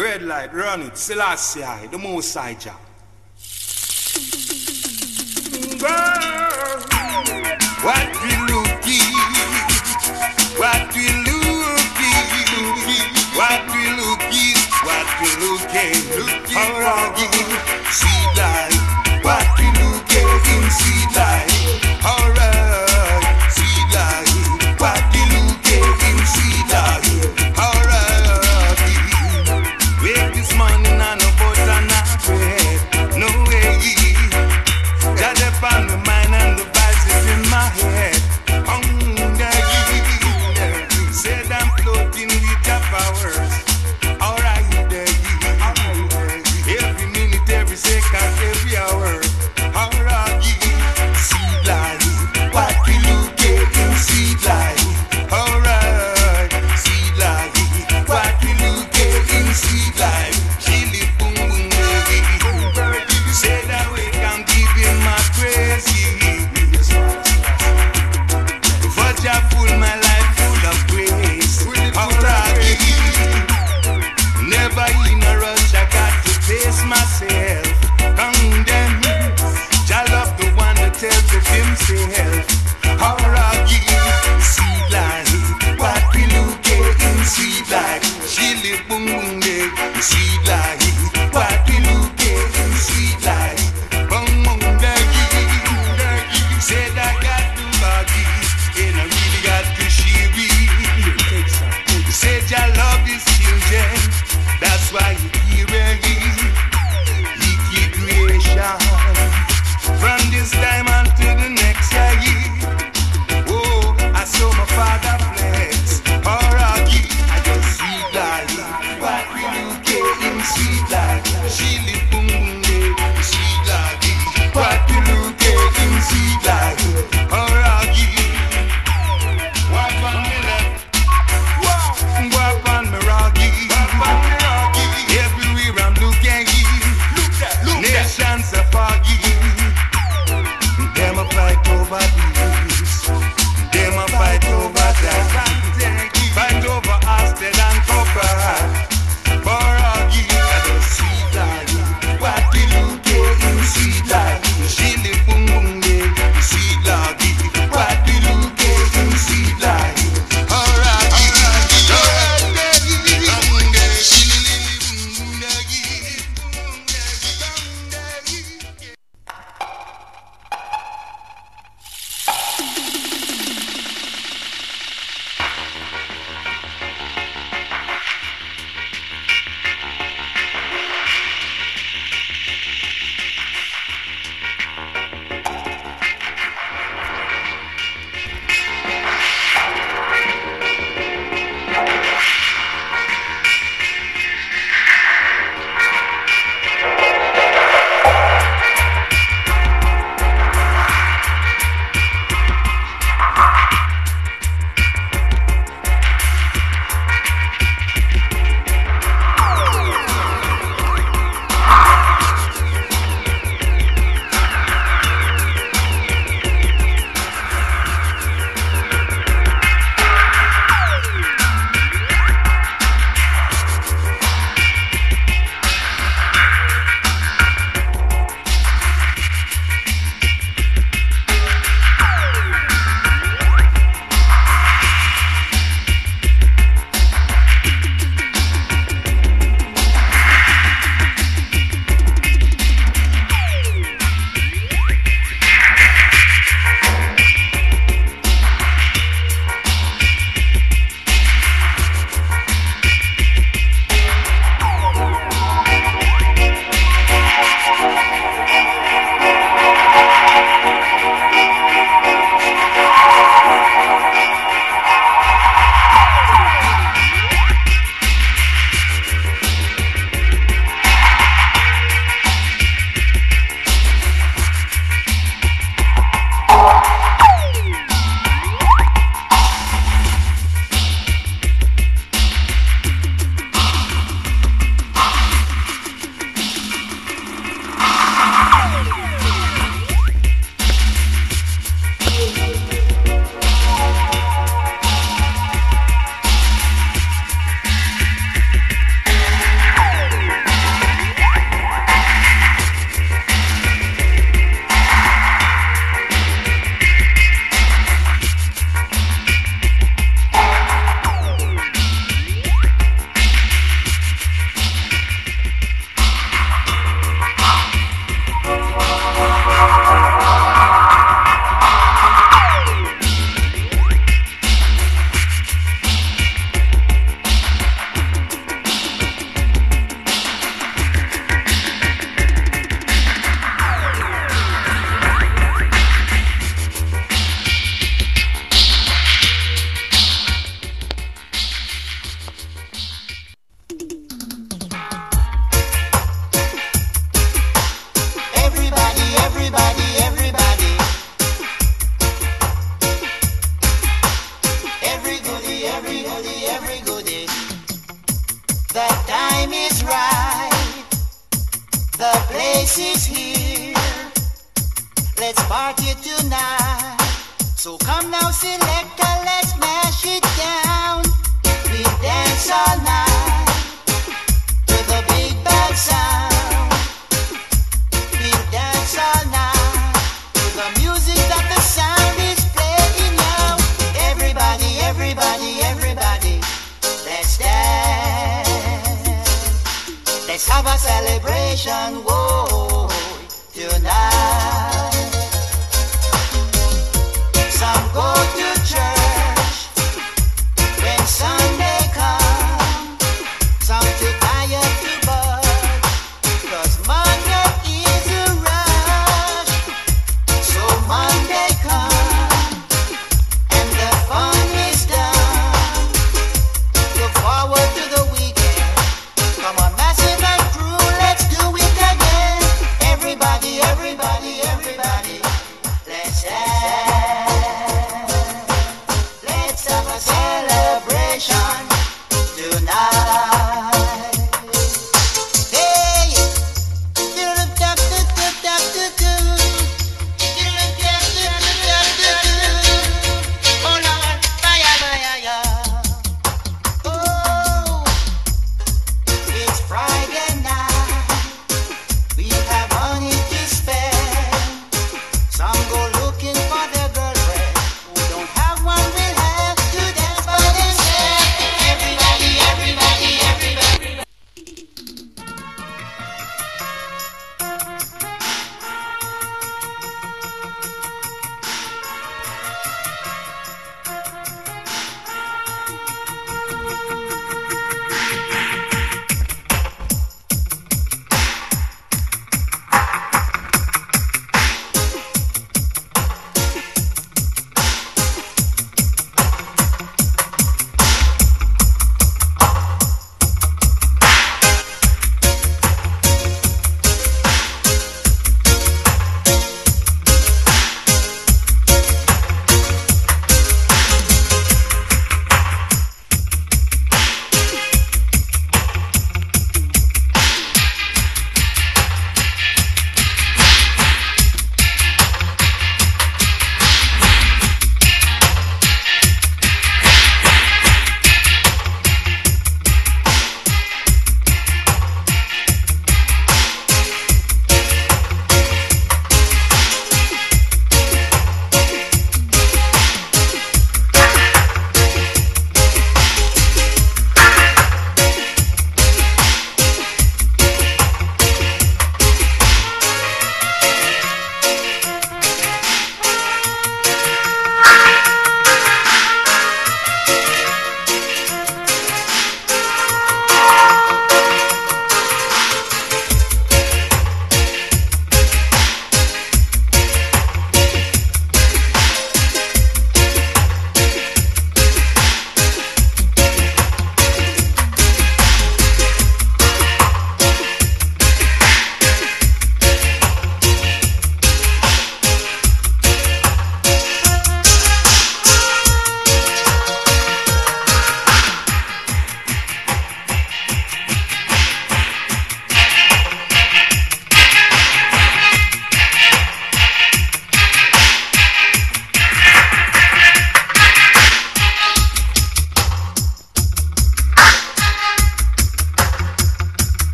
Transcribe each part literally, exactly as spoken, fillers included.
Red light, run it. Selassie, the most high Jah. What we looking? What we looking? What we looking? What we looking? How are you? See life. What we looking? See life. Alright. See life. What we looking? See life. Alright. Wake this morning and no butter, not bread. No way. Got up on my mind and the vibes is in my head. Hunger, said I'm floating with your powers. Alright, every minute, every second, every hour. Alright, see life, what we look at in see life. Alright, see life, what we look at in see life. She live boom boom baby. Said I wake, I'm giving my crazy. But I full my life full of grace. Alright, never in a rush, I got to face myself. Condemn, I love the one that tells of himself. Alright, see life, what we look at in see life. She live boom boom day, see life, what we look at in see life. Boom boom day, said I got the body, and I really got to share it. Said I love his children, that's why you hear it. He creation from this time on to the next year. Oh, I saw my father flex. Alright, I just see life. What we look at in sweet life. She live boom boom day. See life. What we look at in sweet life. Alright, walk on me left. Walk on me raggy. Everywhere I'm looking, nations are foggy. Them a fight over this. Them a fight over that. Fight over Asted and Copper. For all ye, I don't see life. What place is here. Let's party tonight. So come now, selector, let's mash it down. We dance all night to the big bad sound. We dance all night to the music that the sound is playing now. Everybody, everybody, everybody, let's dance. Let's have a celebration, whoa, tonight. Some go to church when Sunday comes. Some too tired to budge, 'cause Monday is a rush. So Monday comes and the fun is done. Look forward to the weekend. Come on, Massive and crew, let's do it again. Everybody, everybody, everybody.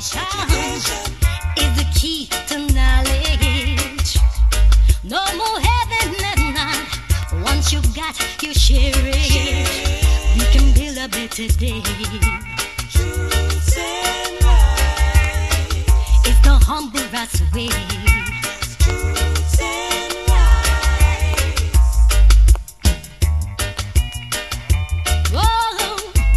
Education is the key to knowledge. No more heaven and night. Once you've got your share it, we can build a better day. Truth and right. It's the humble rat's way. Truth and right. Whoa.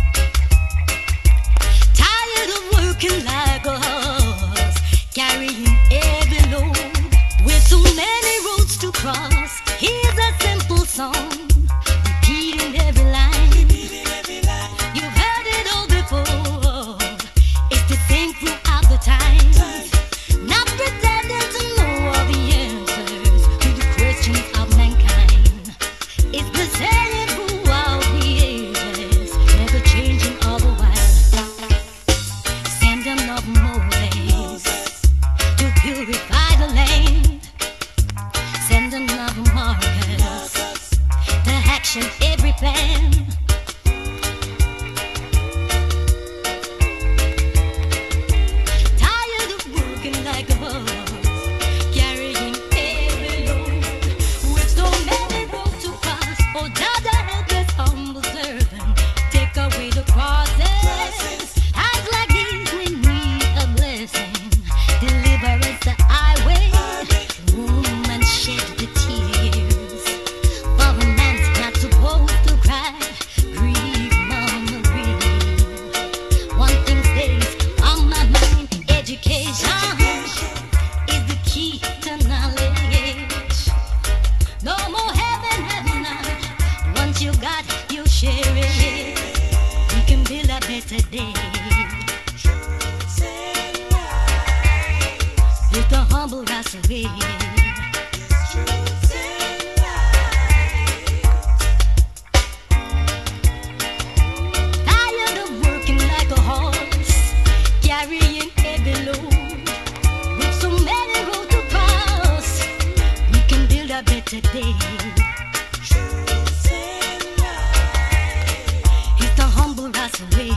Tired of working like a horse, carrying every load with so many roads to cross. Here's a simple song, repeating every line. Repeating every line. You've heard it all before. It's the same throughout the times. Not pretending to know all the answers to the questions of mankind. It's the same throughout the ages, never changing all the while. Send enough Moses to purify the land. Send enough Marcus to action every plan. Tired of working like a horse, carrying every load with so many roads to cross. Oh, Dada, helpless, humble servant, take away the crosses. Hands like these, we need a blessing. Deliver us the highway. Woman shed the tears, for a man's not supposed to cry. Grieve, mama, grieve. One thing stays on my mind: education is the key to knowledge. No more heaven, heaven now. Once you got, you share it. We can build a better day. Truth and right. With the humble rise away. Truth and right. Tired of working like a horse, carrying heavy load with so many roads to cross. We can build a better day. Truth and right. It's the humble rise away.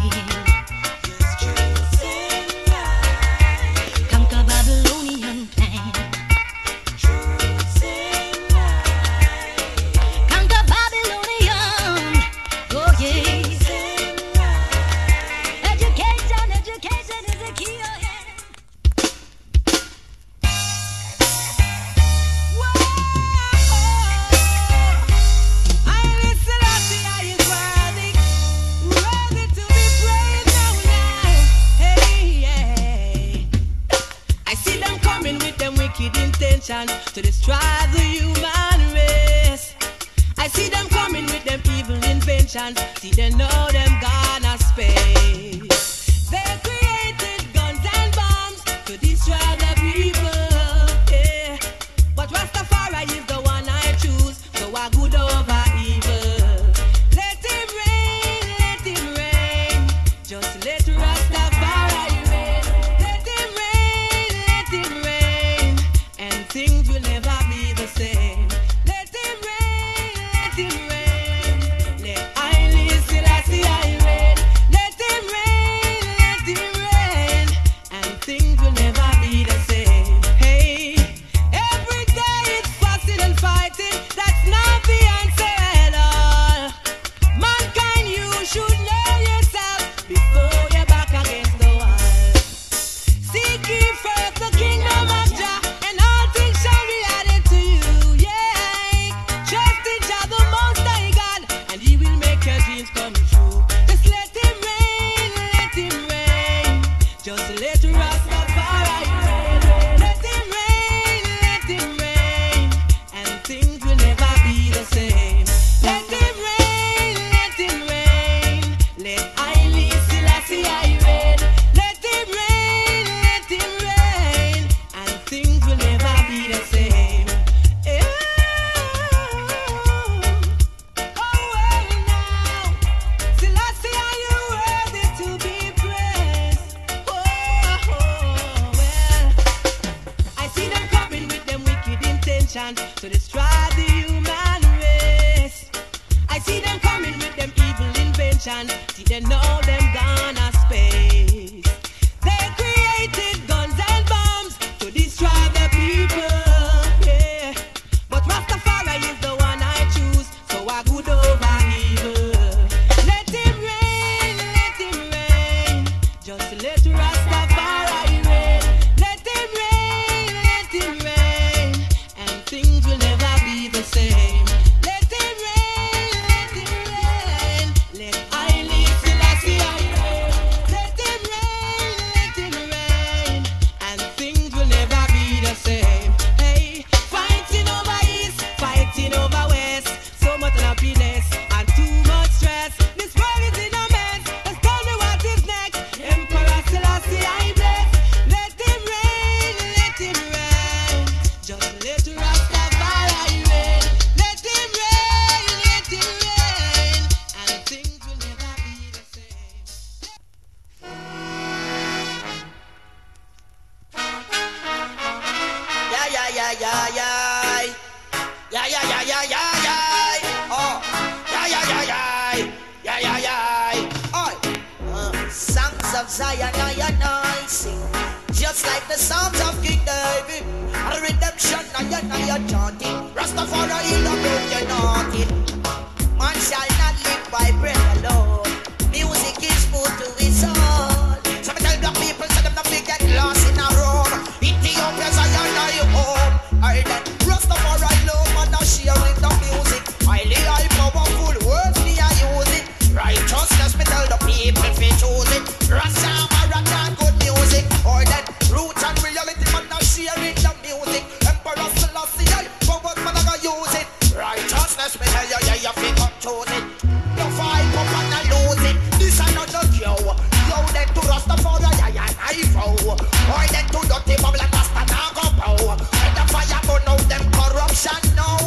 Truth and right. Conquer Babylonian plan. Truth and right. Conquer Babylonian. Oh yeah. Truth and right. Education, education is the key. Oh yeah. To destroy the human race. I see them coming with them evil inventions. See they know them gonna space. They created guns and bombs to destroy the people. Yeah. But Rastafari is the one I choose, so I good over evil. Let him reign, let him reign. Just let Rastafari reign. Let him reign, let him reign. And things will never be the same. Let him reign, let him reign. Let Haile Selassie reign. Let him reign, let him reign. And things will never be the same. Hey, every day it's fussing and fighting. That's not the answer at all. Mankind, you should know yourself before you're back against the wall. Seek ye first the kingdom of Jah, and all things shall be added to you. Yeah, trust in Jah, the Most High God, and He will make your dreams come true. Just let Him reign, let Him reign. Just let Rastafari reign. Let Him reign, let Him reign, and things will never be the same. Let Him reign, let Him reign. Let Haile Selassie reign. Let Him reign, let Him reign, and things will never be the same. Yeah. Oh well now, Selassie, are you worthy to be praised? Oh, oh well, I see them coming with them wicked intentions to destroy the human race. I see them coming with them evil inventions. See they know them gonna space. They create created guns and bombs to destroy the people. Yeah, but Rastafari is the one I choose, so I good over evil. Let him reign, let him reign. Just let Rastafari reign. Let him reign, let him reign, and things will never be the same. Let him reign, let him reign. Let Haile Selassie reign. Let him reign, let him reign, and things will never be the same. Hey, fighting over east, fighting over west, so much unhappiness and too much stress. This world is in a mess. Just tell me what is next. Emperor Selassie I bless. Let him reign, let him reign. Just let Rastafari reign. Let him reign, let him reign, and things will never be the same. Yeah, yeah, yeah, yeah, yeah. Yeah, yeah, yeah, yeah, yeah, yeah. Oh, yeah, yeah, yeah, yeah. Yeah, yeah, yeah. Oh, uh, songs of Zion, I and I sing. Just like the songs of King David. A redemption, I and I chanting. Rastafari heal the broken hearted. Man shall not live by bread alone. Music is food to his soul. So me tell black people, so them not be get lost in a road. Ethiopia's I and I home. I then Rastafari love and I sharing the music. Highly high powerful words me I use it. Righteousness me tell the people fi choose it. Rastafari and good music. Or then roots and reality man I sharing the music. Emperor Selassie I powers man I go use it. Righteousness me tell you yeah you fi come choose it. You fight up and I lose it. This another cue. Yo then to Rastafari yeah yeah I vow. Or then to dirty bubble and Rasta now go bow. Let the fire burn out them corruption now.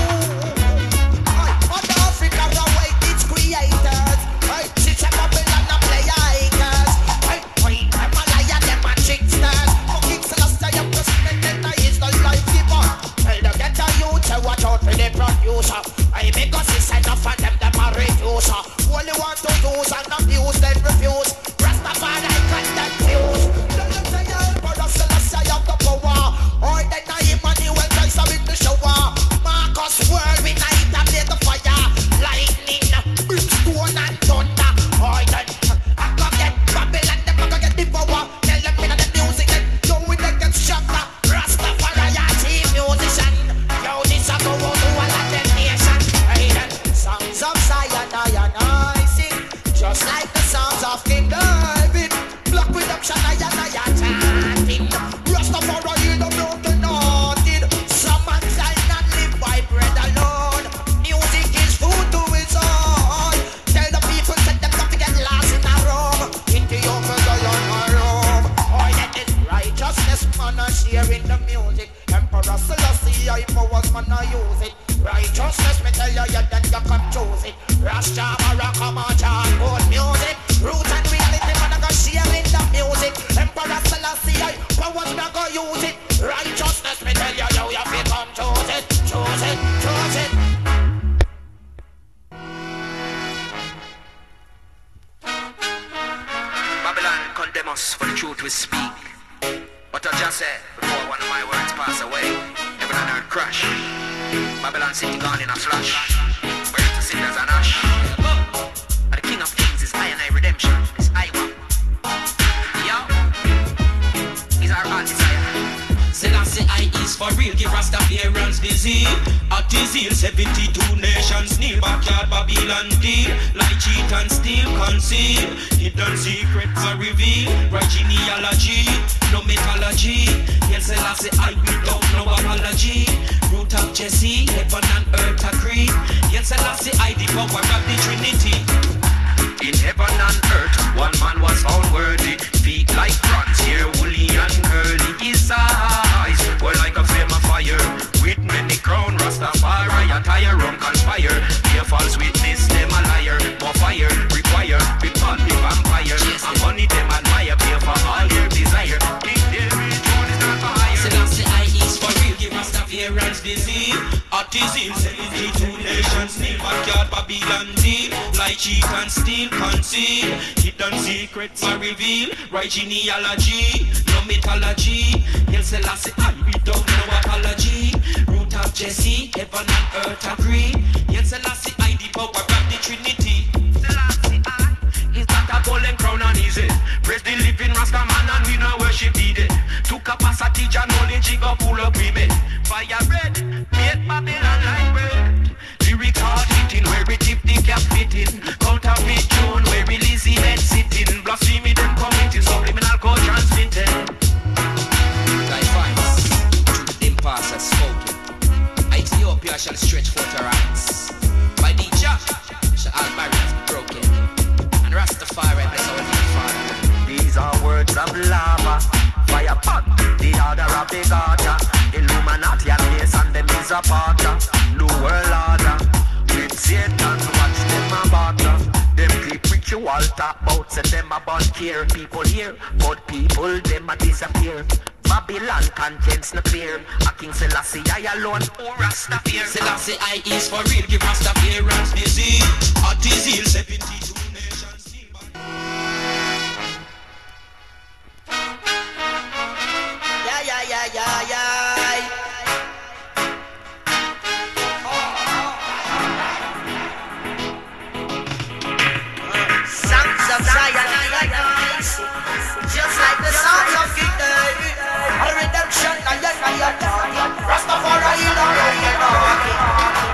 Aye, Mother Africa await its creators. Aye, since them Babylon a play hikers. Aye, aye, them a liar, them a tricksters. Fucking Celestia, you president, that is the life giver. Tell the ghetto youth to watch out for the producer. Aye, because it's enough for them, them a reducer. Only want to use and abuse, then refuse. Rastafari cut that fuse. Tell them say Emperor Selassie have the power. Or then I Emmanuel Christ a bit the shower. Marcus world we night and play the fire. Lightning, brimstone and thunder. Or then I go get Babylon, them I go get the power. Tell them in the music then do we they get shot. Rastafari a team musician. Yo this a go out to all of them nation. Hey then songs of Zion I and I sing. Just like the songs of King David. Black redemption I and I a chanting. Rastafari heal the broken hearted. Some man shall not live by bread alone. Music is food to his own. Tell the people that them not to get lost in a room. Ethiopia, Zion, or Rome. Oh, that is righteousness, man, I sharing the music. Emperor Selassie, I powers, man, I use it. Righteousness, me tell you, yeah, then you come choose it. Rastafari, come on, chant good music. Roots and reality, man, I go sharing the music. Emperor Selassie, I powers, me, I go use it. Righteousness, me tell you, yo, you feel come choose it, choose it, choose it. Babylon condemn us for the truth we speak. What I just said before one of my words pass away. Heaven and earth crash. Babylon city gone in a flash. Buried to cinders and ash. And the King of Kings is I and I redemption. It's Iwa. Yo. He's our heart desire. Selassie I is for real, give Rastafarians disease. At his heel, seventy-two nations kneel. Backyard Babylon deal, like cheat and steal, conceal. Hidden secrets are revealed. Right genealogy, no mythology. Yes, Selassie I without no apology. Root of Jesse, heaven and earth agree. Yes, Selassie I the power of the Trinity. In heaven and earth, one man was found worthy. Feet like bronze, hair woolly and curly. His eyes were like a flame of fire. With many crown, Rastafari attire, rum conspire. Be a false witness, them a liar. More fire require, repel the vampire. And money them admire, pay for all their desire. King David, throne is not for hire. Selassie I is for real, give Rastafarians disease. Artisan, seventy-two nations, Neil backyard, Babylon deal. Like cheat and steal, conceal. Hidden secrets are revealed. Right genealogy, no mythology. Hail Selassie, I without no apology. Root of Jesse, heaven and earth agree. Hail Selassie, I the power of the Trinity. Selassie, I is not a golden crown on his head. Praise the living Rasta man and we no worship the dead. To capacity, John knowledge, he go pull up with me. Fire red, made Babylon like bread. Lyrics hard hitting, where we tip the cap fitting. Counterfeit tune, where we lazy head sitting. Blasphemy them committing, subliminal code transmitting. Thy voice, through the dim pass has spoken. Ethiopia shall stretch forth her hands. By the Jah shall all barriers be broken. And Rastafari bless our dear Father. These are words of lava. Fire pot, the order of the garter. Illuminati and Mace and them is a partner. New world order. With Satan, watch them a barter. Them keep ritual talk about, say them a bun care. People here, but people them a disappear. Babylon contents no clear. A King Selassie I alone, who Rasta fear. Selassie I is for real, give Rasta appearance disease. Artisan, seventy-two nations. Yeah, yeah, yeah, yeah, yeah. Songs of Zion, just like the songs of Gideon. A redemption, a young, a young, Rastafari, you know, you know.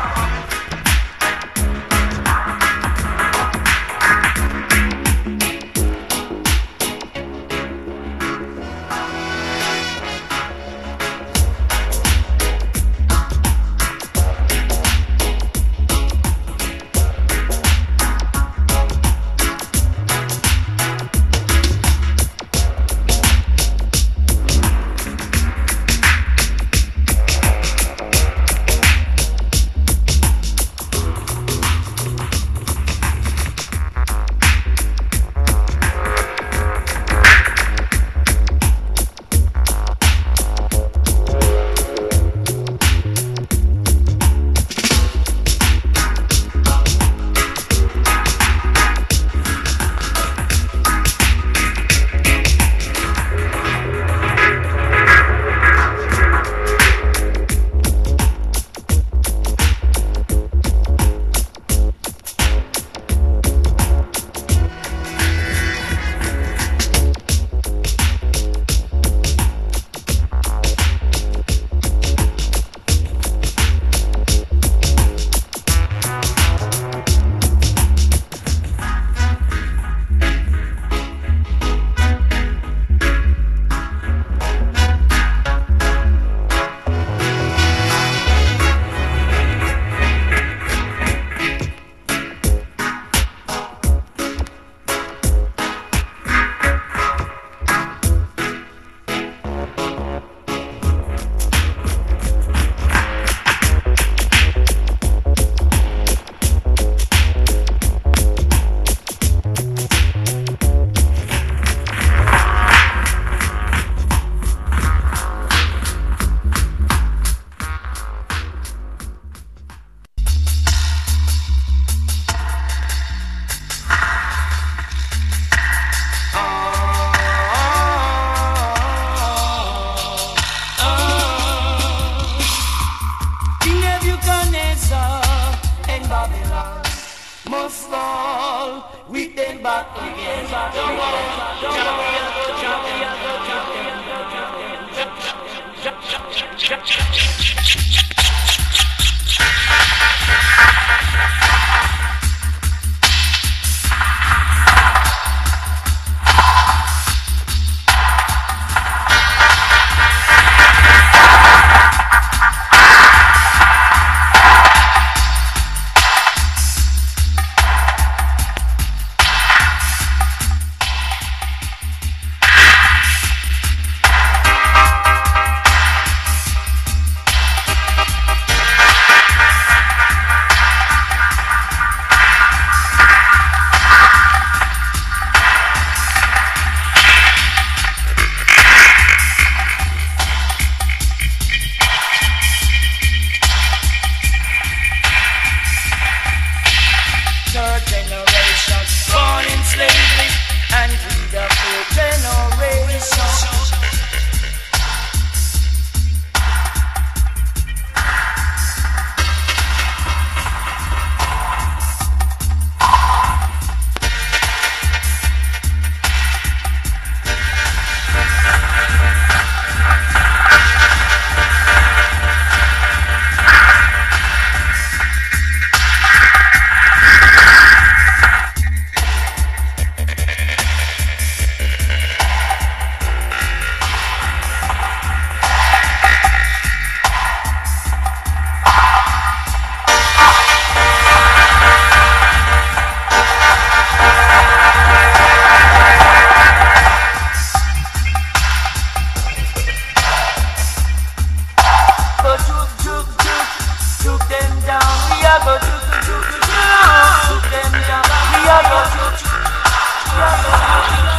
are go to to to to to them ya. We are go to to. We are go to.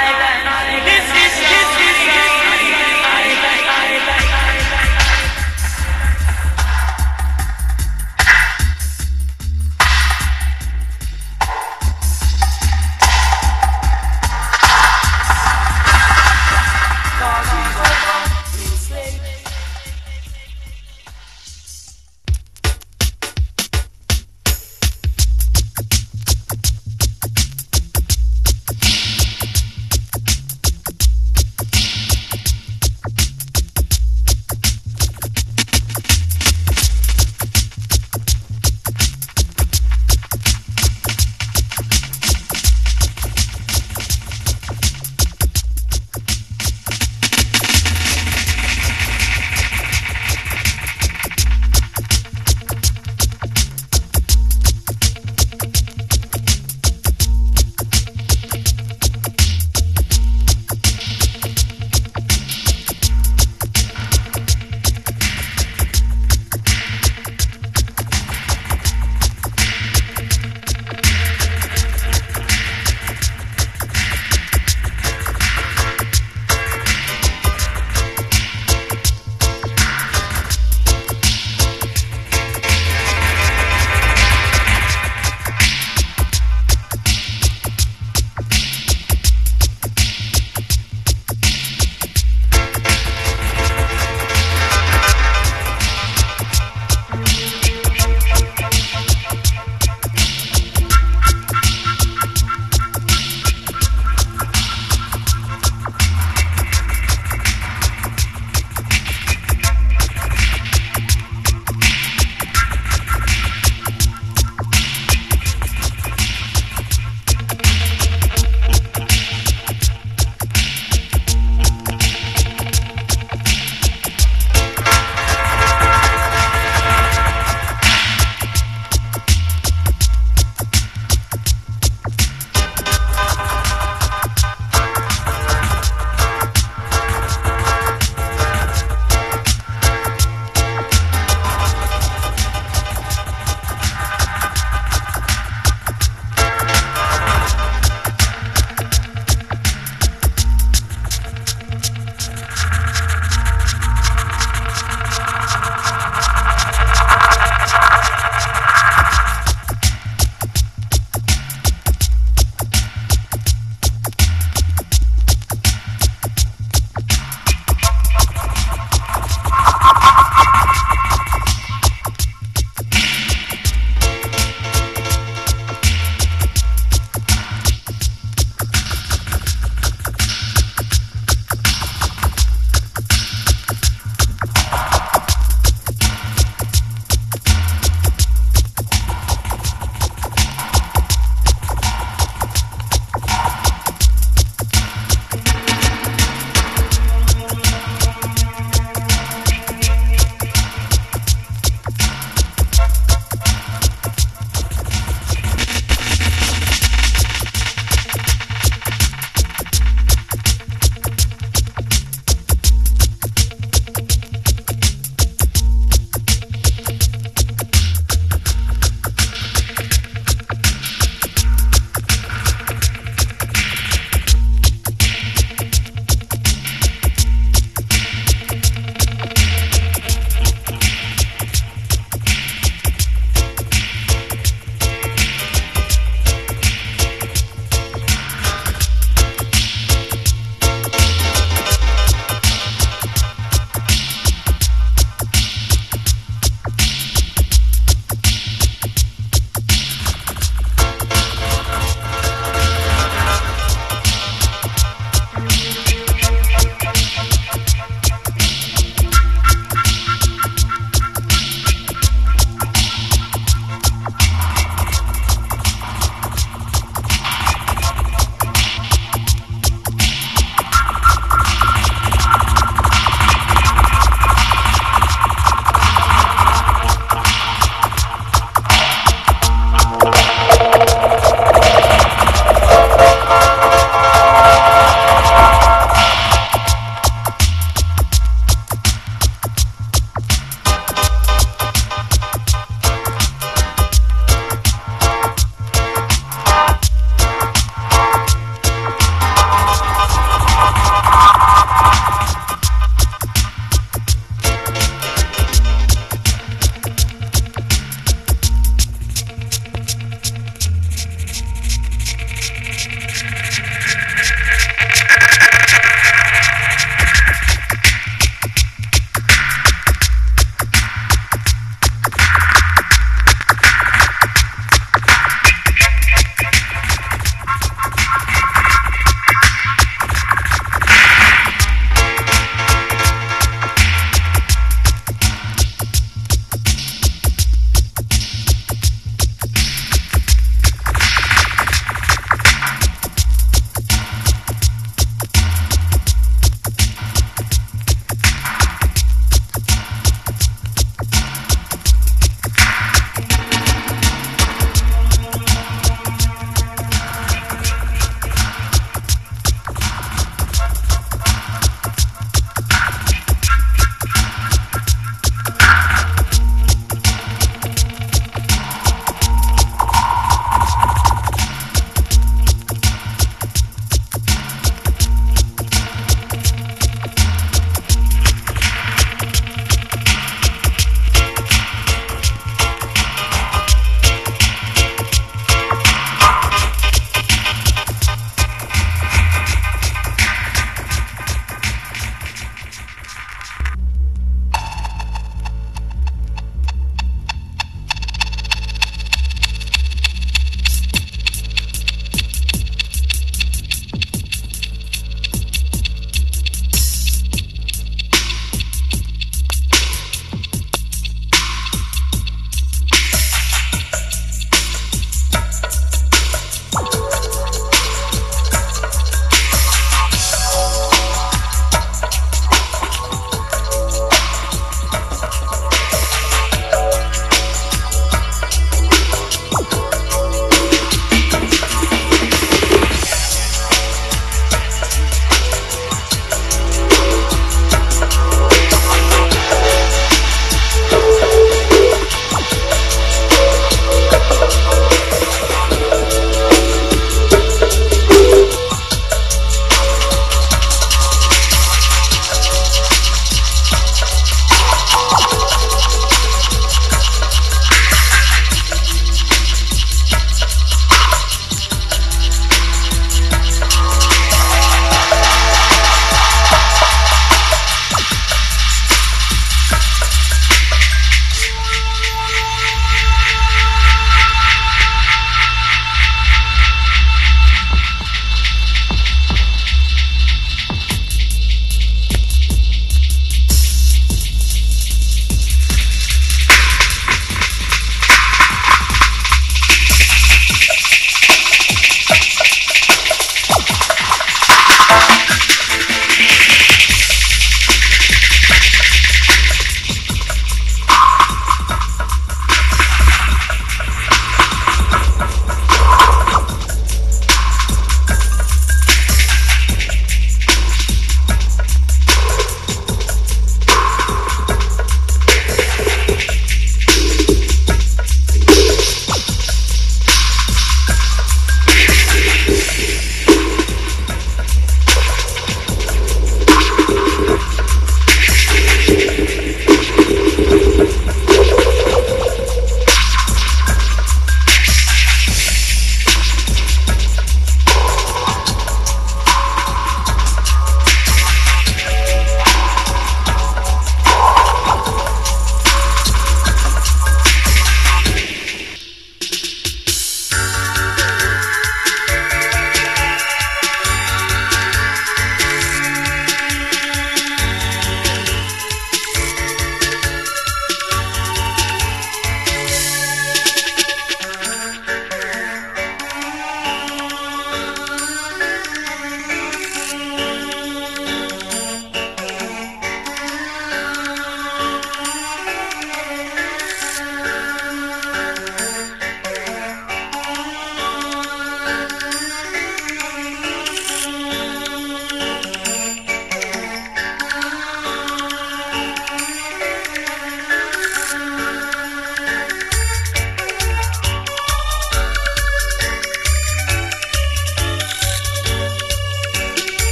This is this is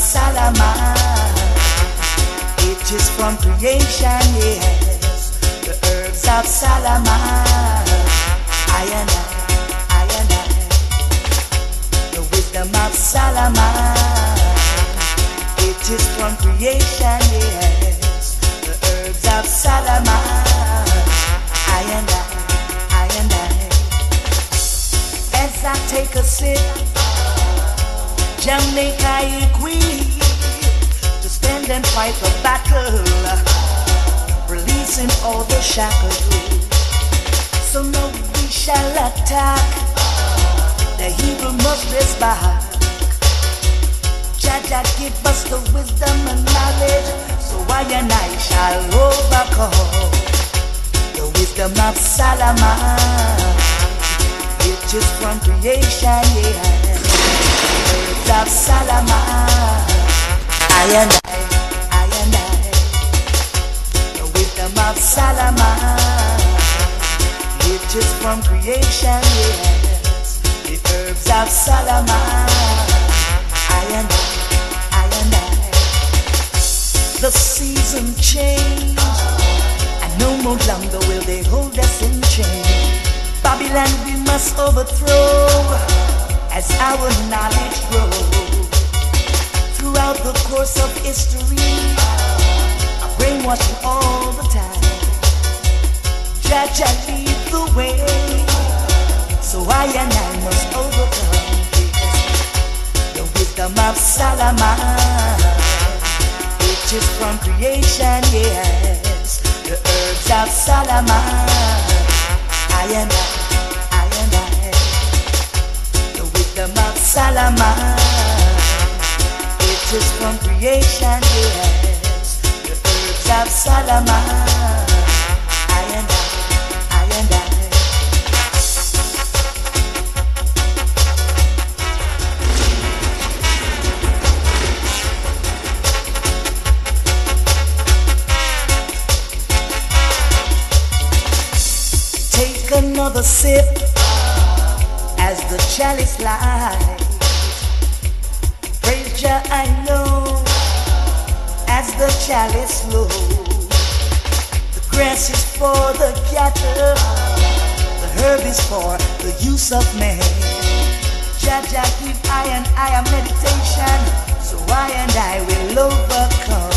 Salaman. It is from creation, yes, the herbs of Salaman. I and I, I and I, the wisdom of Salaman. It is from creation, yes, the herbs of Salaman. I and I, I and I, as I take a sip, Jamaica equipped to stand and fight the battle, releasing all the shackles. So no, we shall attack, the evil must rest back. Jah give us the wisdom and knowledge, so I and I shall overcome. The wisdom of Salaman, it is from creation, yes, words of Salaman. I and I, I and I, the wisdom of Salaman, it is from creation, yes, the herbs of Salaman. I and I, I and I, the season change, and no more longer will they hold us in chains. Babylon we must overthrow as our knowledge grows. Throughout the course of history, I'm brainwashing all the time. Jah Jah lead the way, so I and I must overcome. The wisdom of Salaman, it is from creation, yes, the herbs of Salaman. I and I, I and I, the wisdom of Salaman, it is from creation, yes, the herbs of Salaman. I and I, I and I. Another sip as the chalice light. Praise Jah, I know, as the chalice flows. The grass is for the cattle, the herb is for the use of man. Jah Jah give I and I a meditation, so I and I will overcome.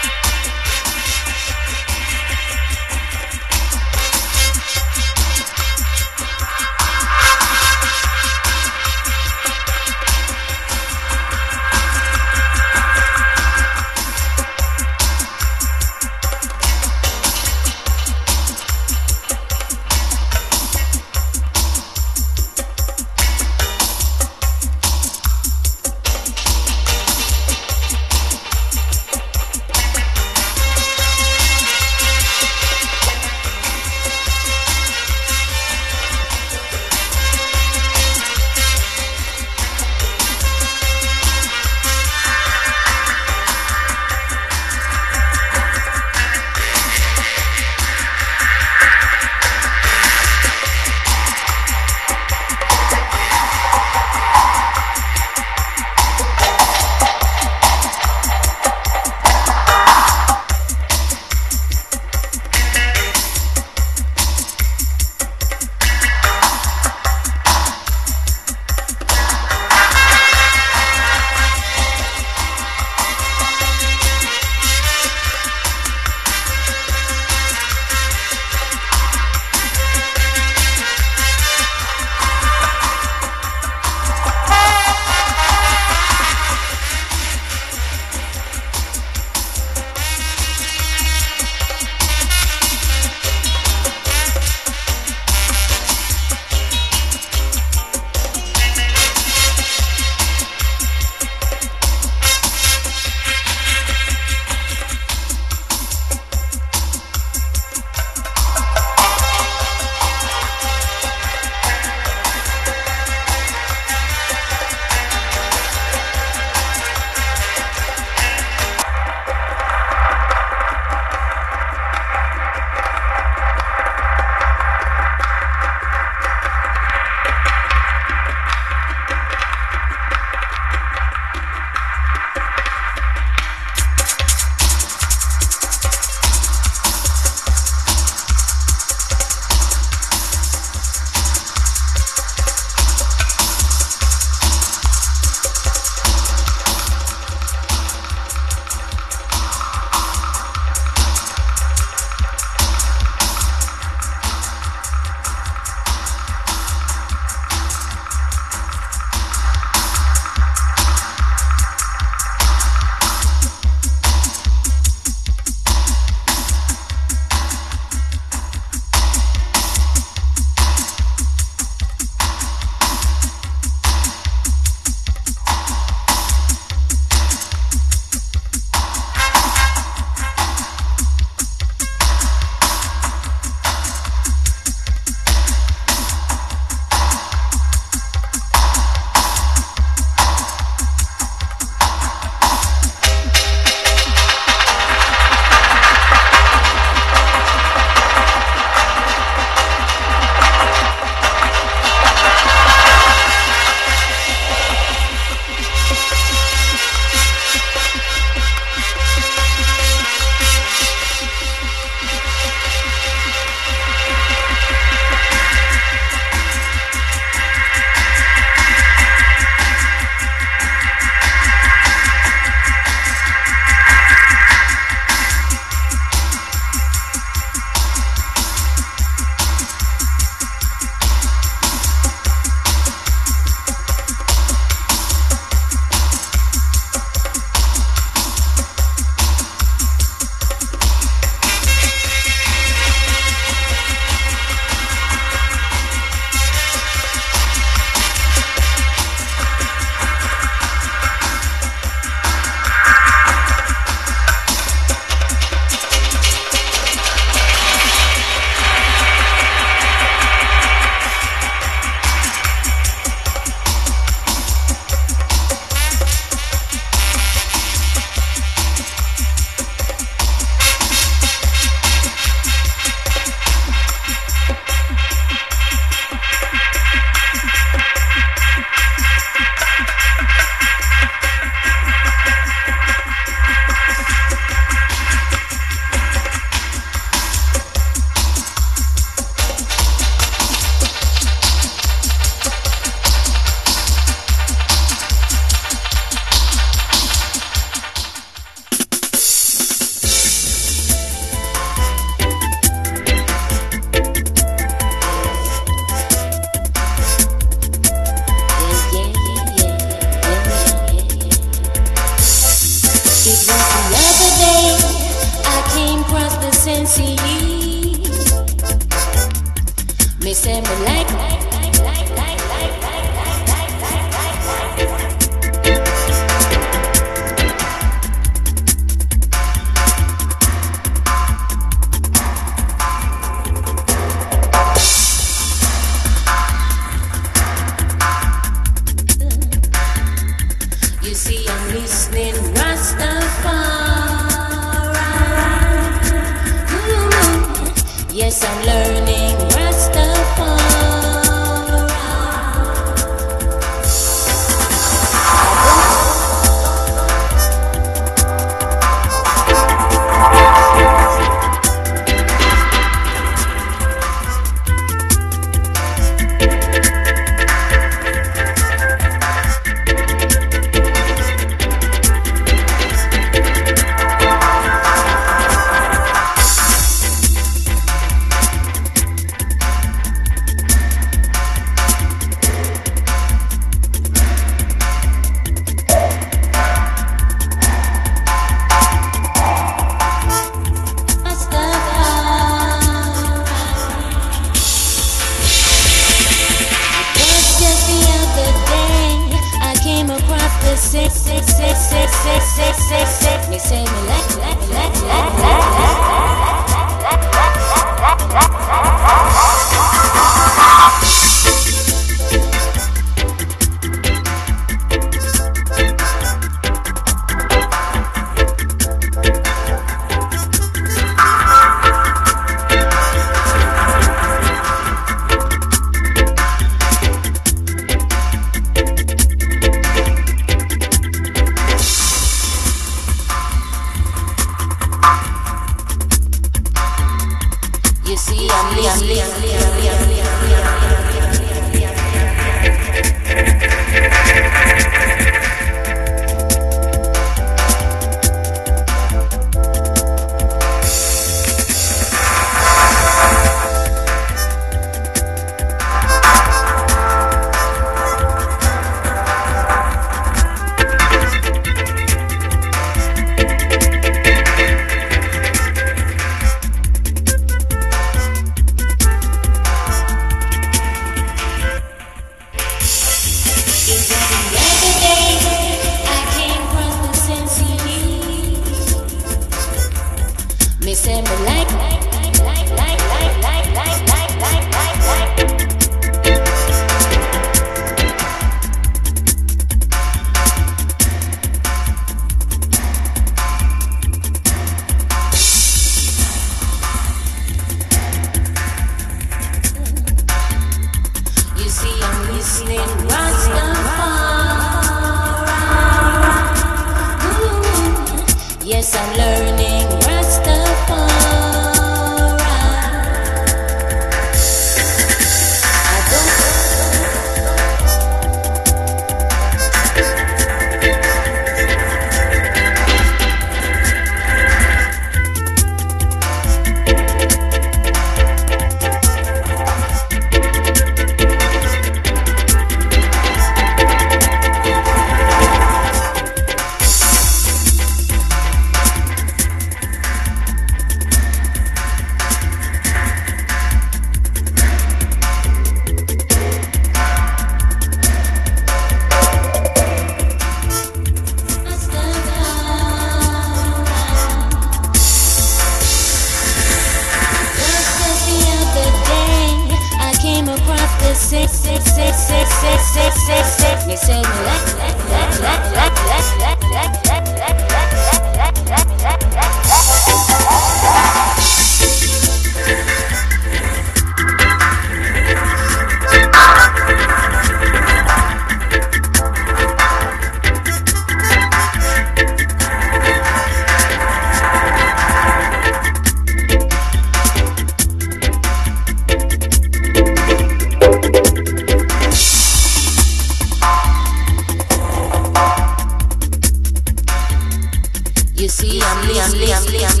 You see, I'm listening.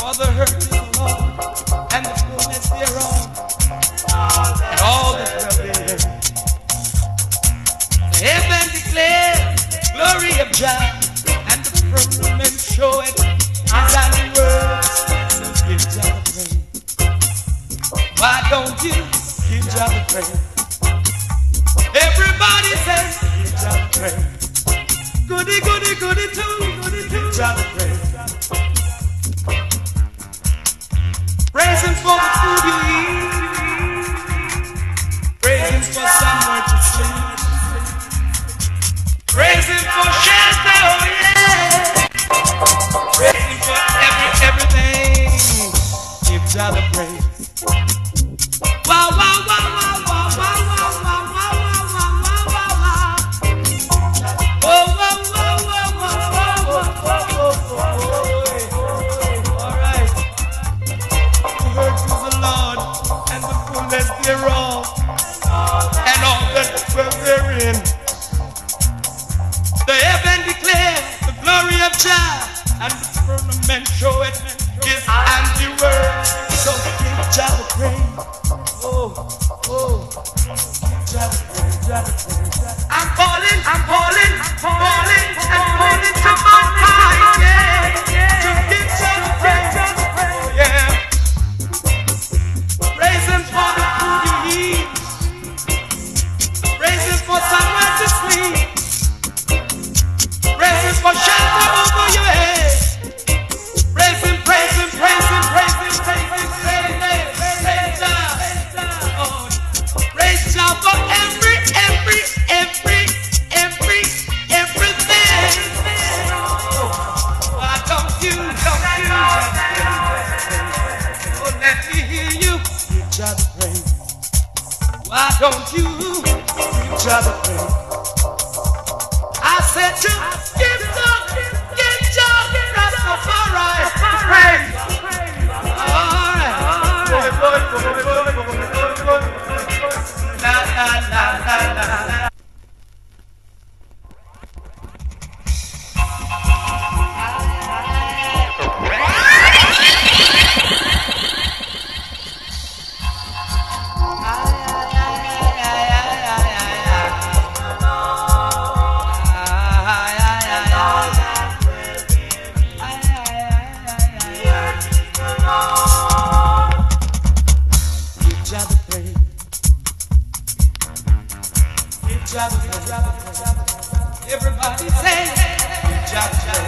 For the hurt is the Lord, and the fullness thereof, and all that will be there. Heaven declares glory of Jah, and the firmament showeth his handiwork. Give Jah the praise. Why don't you give Jah the praise? Everybody say, give Jah the praise. Goody, goody, goody too, goody too. Give Jah the praise. Praise Him for the food you eat. Praise Him for somewhere to sleep. Praise Him for shelter, oh yeah. Praise Him for every, everything. Give Jah the praise. Wow, wow, wow, wow, wow, wow, wow, wow, wow, wow, wow, wow. Oh, wow, wow, wow, wow, wow, wow, wow, wow. All right. The earth is the Lord, and the fullness thereof, and all that dwell therein. The heaven declares the glory of Jah, and the firmament showeth his handiwork. So give Jah the praise. Oh, oh, Jah the praise, Jah the praise. I'm calling, I'm calling, I'm calling, I'm calling to my time, yeah, to give Jah the praise, yeah. Praise Him for the food you eat. Praise Him for somewhere to sleep. Praise Him for shelter over your head. Praise Him, praise Him, praise Him, praise Him, praise Him, praise Him, praise Jah. Oh, praise Jah for every, every, every, every, everything. Why don't you, don't you? Oh, let me hear you. Give Jah the praise. Why don't you give Jah the praise? I said to give Jah, give Jah Rastafari praise. All right. Boy, boy, boy, boy, boy, boy, boy. La, la, la, la, la, la. Everybody say, Jah, Jah.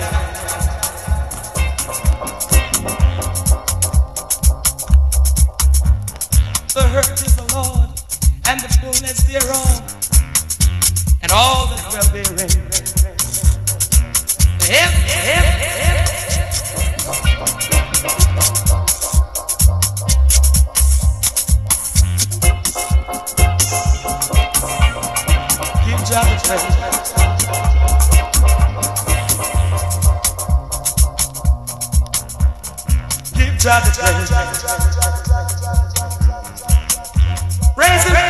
The earth is the Lord, and the fullness thereof, and all that dwell therein. Hip, hip, hip. Give Jah the praise. Give Jah the praise. Praise Him.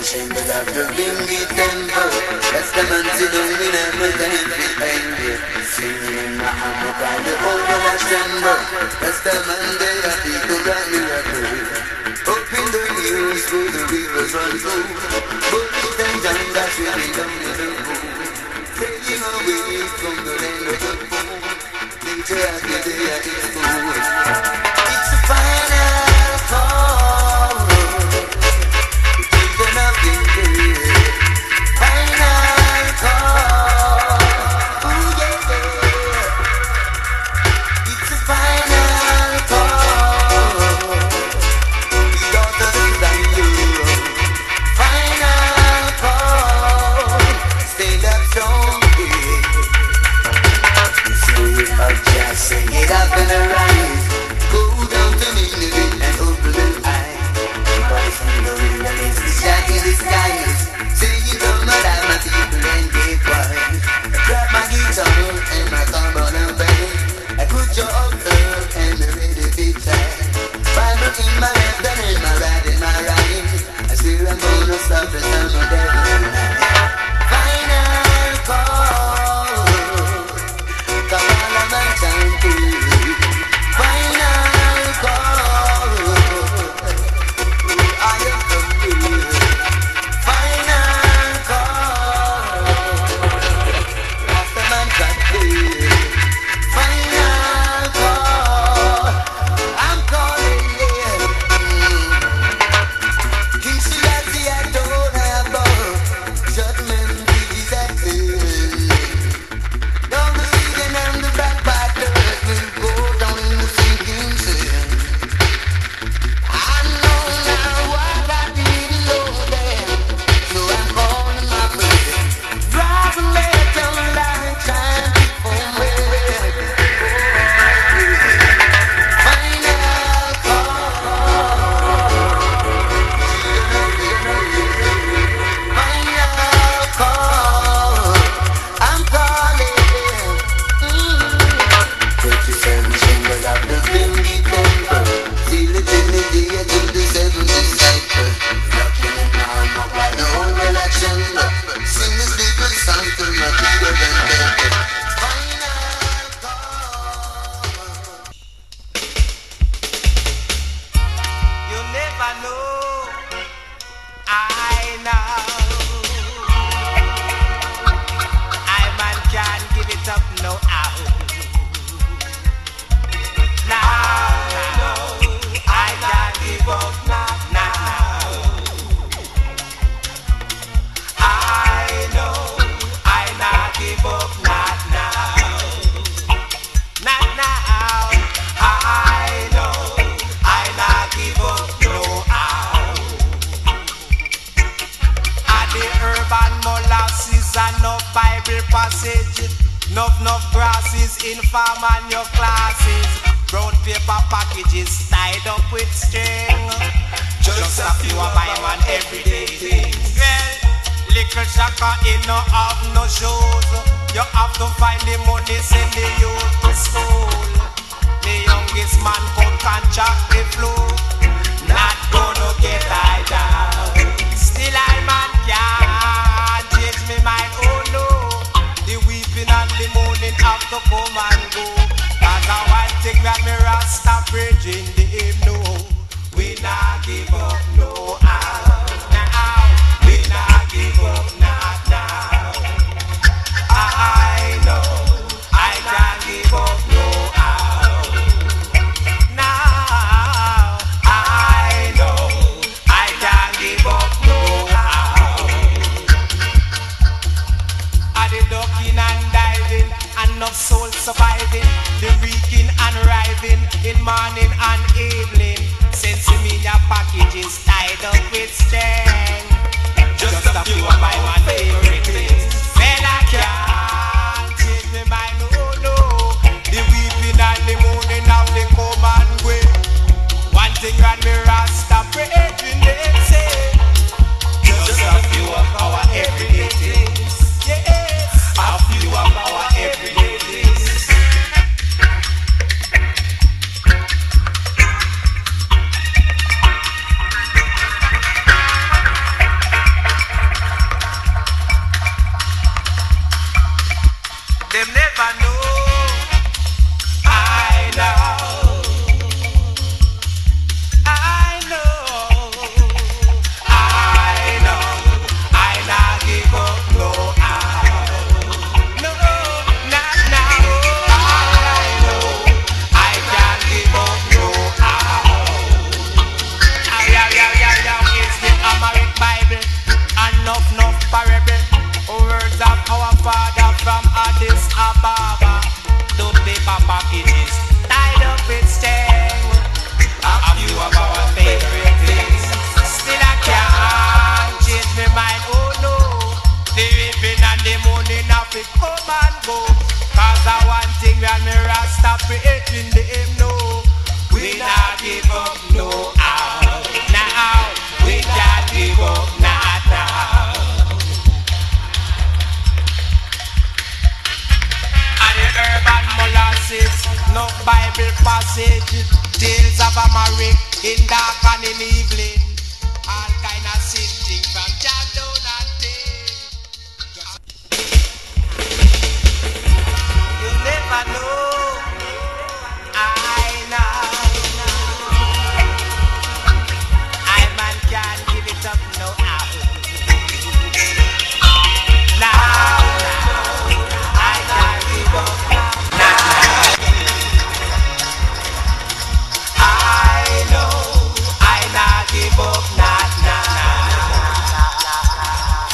Symbols of the Ringy temple. That's the man to do me never time behind it. Singing in my hammer by the overlash tremble. That's the man they are people that miracle. Up in the hills where the rivers run through. But it and down that's really down in the pool. Taking away from the land of the pool. Later as the day I expose. It's a final call. Final call. Ooh, yeah, yeah. It's a final call. We got to design you. Final call. Stand up strong, yeah. You see it up, just sing it up and arise. Go down to Nineveh and open the eye. Because in the wilderness is dark in the skies. Singing from my life, my people and get quiet. I grab my guitar and my trombone and band. I put your up and the ready big time. Bible in my left and in my right, in my right. I swear I'm gonna stop the sun of devil tonight. Final call. Come on, I'm on time to. Final call. I am complete. Final call. After man got paid. Final call. I'm calling it. King Selassie, I don't have love. Judgment is at hand. Down the leading and the backbiters will go down in the sinking sand. I know now what I didn't know then. So I'm calling my friend. Drive a left on the line, trying to keep on waiting. Final call. Final call. I'm calling. Twenty-seven symbols of the Ringy temple. Seal it in the day to the seven disciples. Rocking in my arm by the whole election. Sing this little song to my Peter and Temple. Final call. You never know. I know. I man can't give it up no how. Now, now, I can't give up now, now. I know, I not give up not now. Not now. I know, I not give up no how. At the urban molasses and no Bible passage. Nuff nuff grasses in farm and your classes. Brown paper packages tied up with string. Just a few of my man everyday things. Well, little shaka in no have no shoes. You have to find the money, send the youth to school. The youngest man could contract the flu. Not gonna get I down. Still I man can't change me mind, oh no. The weeping and the moaning have to come and go. Cause I want to grab me Rasta preaching the hymn, no. We not give up, no how. Now, we not give up, not now. I know, I can't give up, no how. Now, I know, I can't give up, no how. I did ducking and diving, and no soul surviving. The reeking and riving in morning and evening. Since me your packages tied up with string. Just a few of my one favorite things. Well, I can't change me mind, oh no. The weeping and the moaning now they come and go. One thing on me Rasta preaching they say. Just a few of our everyday things. Yes, a few of our everyday things. man go. Cause I one thing when me Rasta creating the him know. We not give up no how. Now we can't give up not now. And the urban molasses, no Bible passage, tales of Amaric in dark and in evening. All kind of sin things from Jah down and thing. You never know. I know. I man can't give it up no how. Now, now, I can't give up now. I know, I not give up not now.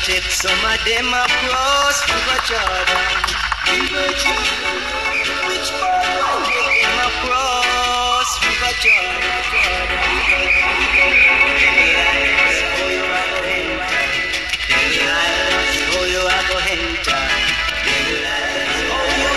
check some of them across River Jordan. River Jordan. Which part? Check them across River Jordan. Oh, you are go enter. Oh, you are go enter. Oh, you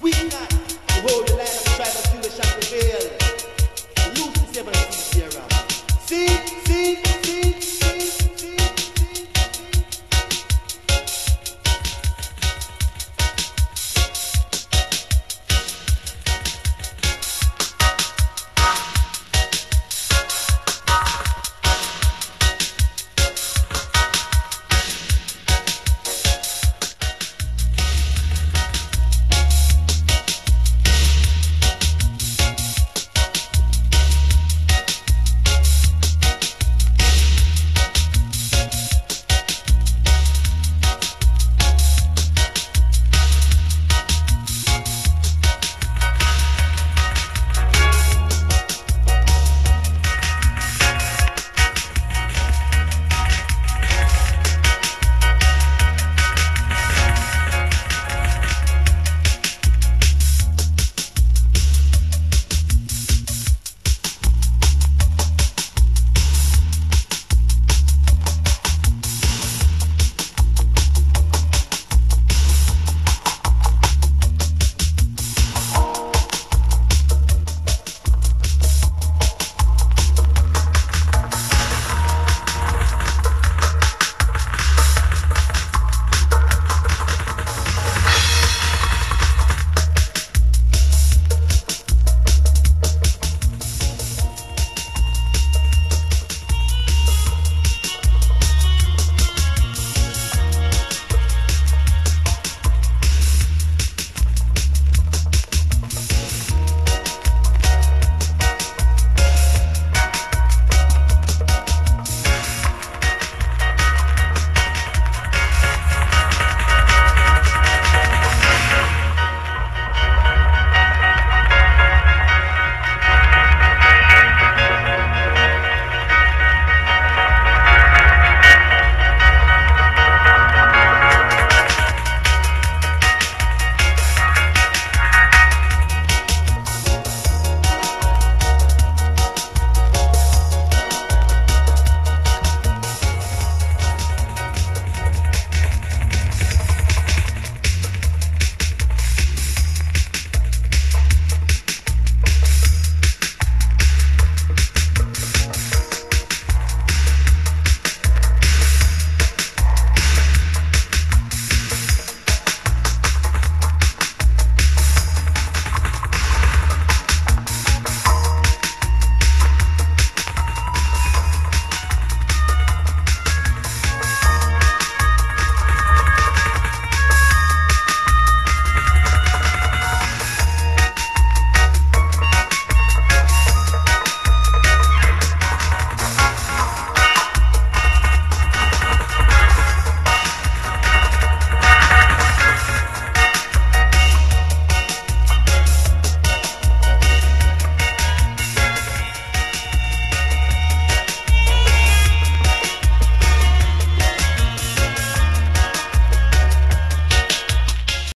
We got